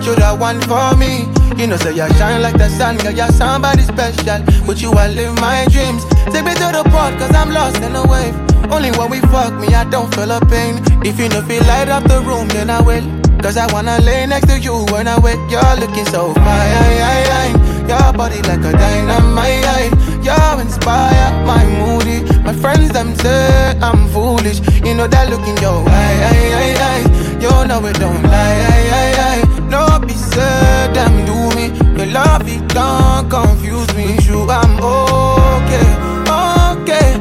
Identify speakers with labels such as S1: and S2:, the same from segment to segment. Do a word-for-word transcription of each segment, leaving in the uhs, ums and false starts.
S1: you the one for me. You know, say you shine like the sun, girl, you're somebody special. With you I live my dreams. Take me to the port, cause I'm lost in a wave. Only when we fuck me, I don't feel a pain. If you know feel light up the room, then I will. Cause I wanna lay next to you when I wake. You're looking so fine. Your body like a dynamite. You inspire my moody. My friends them say I'm foolish. You know that look in your eye. You know it don't lie. No be said them do me. Your love it don't confuse me. With you I'm okay, okay,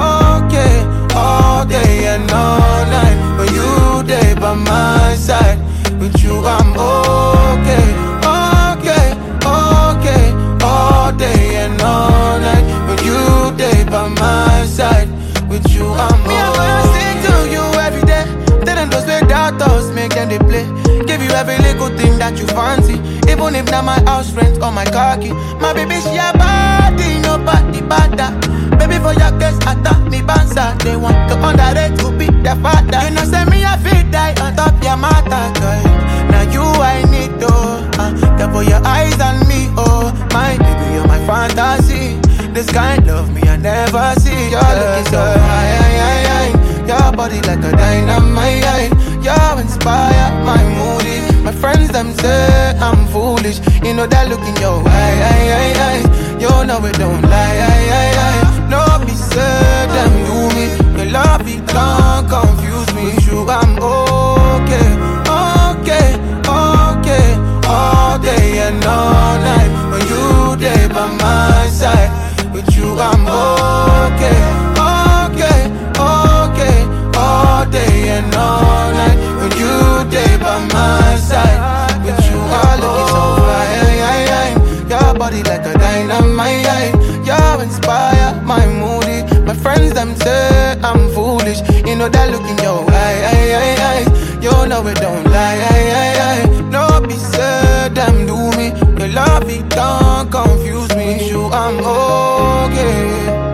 S1: okay, all day and all night. When you day by my side. With you I'm okay, okay, okay, all day and all night. When you day by my side. With you I'm okay. Me I wanna sing to you every day. Tell them those without us, make them they play. Give you every little thing that you fancy. Even if not my house rent or my car key. My baby she a body, nobody bada. Baby for your case, I thought me bansa. They want to underrate to be their father. You know say me I feel die on top your matter, girl. Now you I need to uh, to put your eyes on me, oh my baby, you're my fantasy. This kind love me I never see. You're looking so high, your body like a dynamite. You inspire my moody. My friends them say I'm foolish. You know that look in your eye. You know it don't lie. No be said them do me. Your love it don't confuse me. With you I'm okay, okay, okay, all day and all night. When you day by my side. With you I'm okay, okay, okay, all day and all night. When you day by my side. With you I'm looking so fine. Your body like a dynamite. You inspire my moody. My friends them say I'm foolish. You know that look in your eye. You know it don't lie. No be said them do me. Your love it don't confuse me. With you I'm okay.